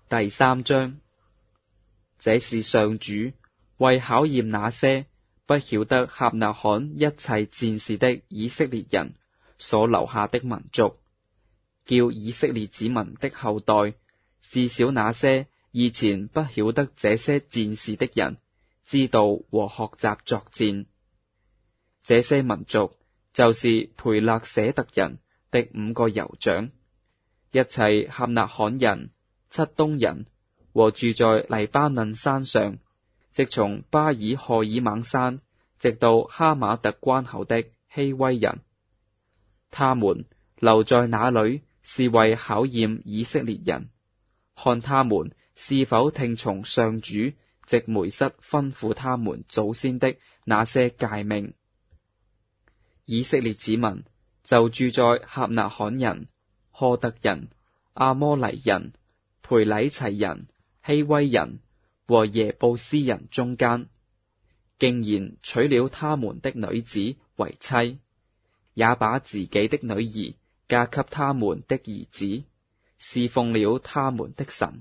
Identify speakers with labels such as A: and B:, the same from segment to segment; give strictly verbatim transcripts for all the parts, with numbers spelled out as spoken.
A: 第三章，這是上主為考驗那些不曉得客納罕一切戰事的以色列人所留下的民族，叫以色列子民的後代，至少那些以前不曉得這些戰事的人，知道和學習作戰。這些民族就是培勒舍特人的五個酋長，一切客納罕人、漆冬人和住在黎巴嫩山上，直從巴爾荷爾猛山直到哈馬特關口的希威人。他們留在那裏是為考驗以色列人，看他們是否聽從上主藉梅瑟吩咐他們祖先的那些誡命。以色列子民就住在客納罕人、赫特人、阿摩黎人、培禮齊人、希威人和耶布斯人中間，竟然娶了他們的女子為妻，也把自己的女兒嫁給他們的兒子，侍奉了他們的神。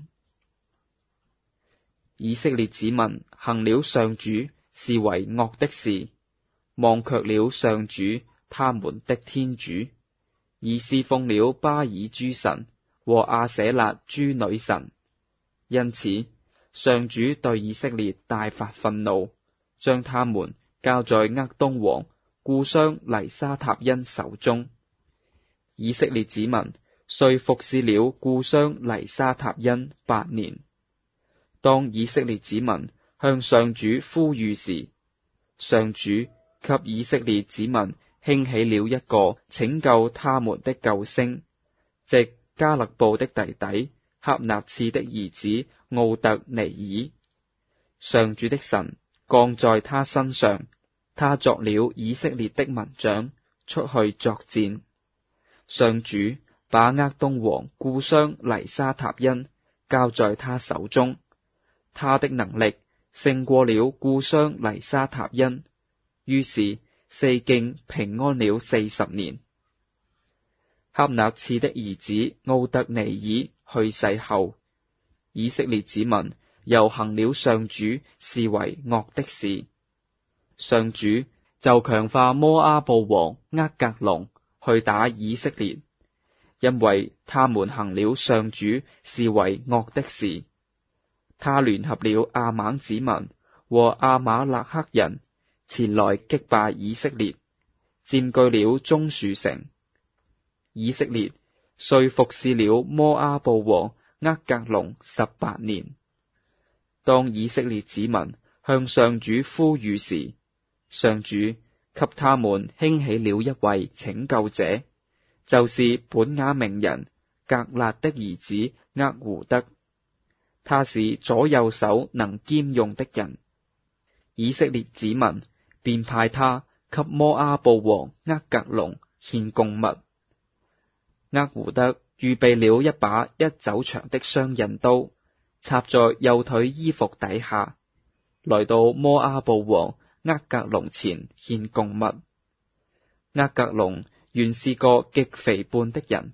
A: 以色列子民行了上主視為惡的事，忘卻了上主他們的天主，而侍奉了巴爾諸神和亞舍辣諸女神。因此，上主對以色列大發憤怒，將他們交在厄東王雇商黎沙塔因手中。以色列子民遂服侍了雇商黎沙塔因八年。當以色列子民向上主呼籲時，上主給以色列子民興起了一個拯救他們的救星，即加勒布的弟弟赫納次的兒子奧特尼爾。上主的神降在他身上，他作了以色列的民長，出去作戰。上主把厄東王雇商黎沙塔因交在他手中，他的能力勝過了雇商黎沙塔因，於是四境平安了四十年。赫納次的兒子奧特尼爾去世後，以色列子民又行了上主視為惡的事，上主就強化摩阿布王厄格隆去打以色列，因為他們行了上主視為惡的事。他聯合了亞猛子民和亞瑪肋克人前來擊敗以色列，佔據了棕樹城。以色列遂服侍了摩阿布王厄格隆十八年。當以色列子民向上主呼籲時，上主給他們興起了一位拯救者，就是本雅明人革勒的兒子厄胡德。他是左右手能兼用的人，以色列子民便派他給摩阿布王厄格隆獻供物。厄胡德預備了一把一肘長的雙刃刀，插在右腿衣服底下，來到摩阿布王厄格隆前獻供物。厄格隆原是個極肥胖的人，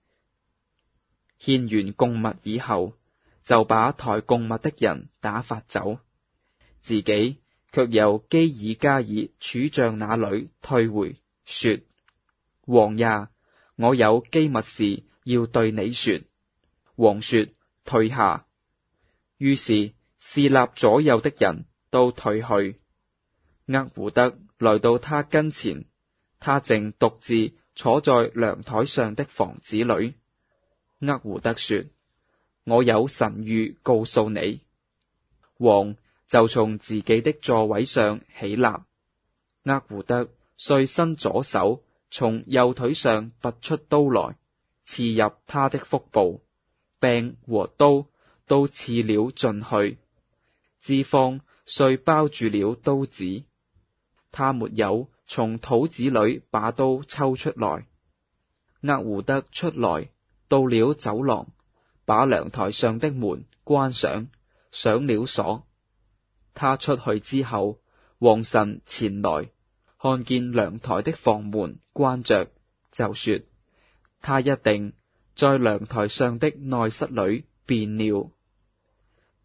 A: 獻完供物以後，就把抬供物的人打發走，自己卻由基爾加爾柱像那裏退回，說：王呀，我有機密事要對你說。王說：退下。於是侍立左右的人都退去。厄胡德來到他跟前，他正獨自坐在涼台上的房子裏。厄胡德說：我有神諭告訴你。王就從自己的座位上起立，厄胡德遂伸左手從右腿上拔出刀來，刺入他的腹部，柄和刀都刺了進去，脂肪遂包住了刀子。他沒有從肚子裏把刀抽出來。厄胡德出來，到了走廊，把涼台上的門關上，上了鎖。他出去之後，王臣前來，看見涼台的房門關着，就說：他一定在涼台上的內室裏變尿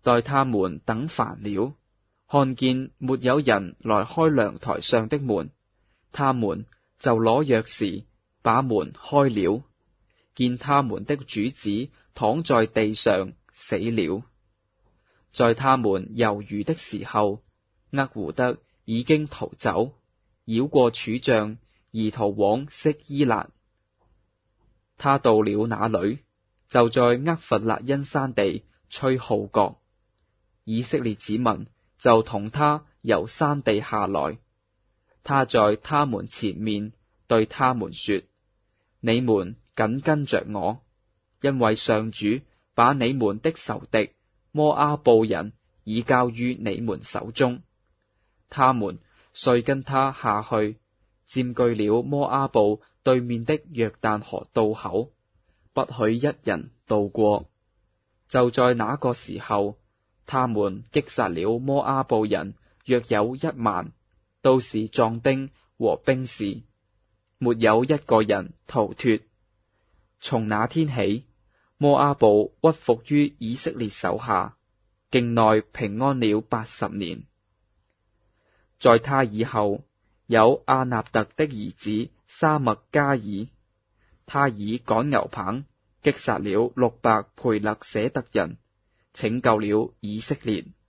A: 待他們等煩了，看見沒有人來開涼台上的門，他們就攞鑰匙把門開了，見他們的主子躺在地上死了。在他們猶豫的時候，厄胡德已經逃走，繞過柱像而逃往色伊蘭。他到了那裏，就在厄弗辣因山地吹號角，以色列子民就同他由山地下來。他在他們前面對他們說：你們緊跟着我，因為上主把你們的仇敵摩阿布人已交於你們手中。他們遂跟他下去，佔據了摩阿布對面的約旦河渡口，不許一人渡過。就在那個時候，他們擊殺了摩阿布人約有一萬，都是壯丁和兵士，沒有一個人逃脫。從那天起，摩阿布屈服於以色列手下，境內平安了八十年。在他以後，有阿納特的兒子沙麥加爾，他以趕牛棒擊殺了六百培勒舍特人，拯救了以色列。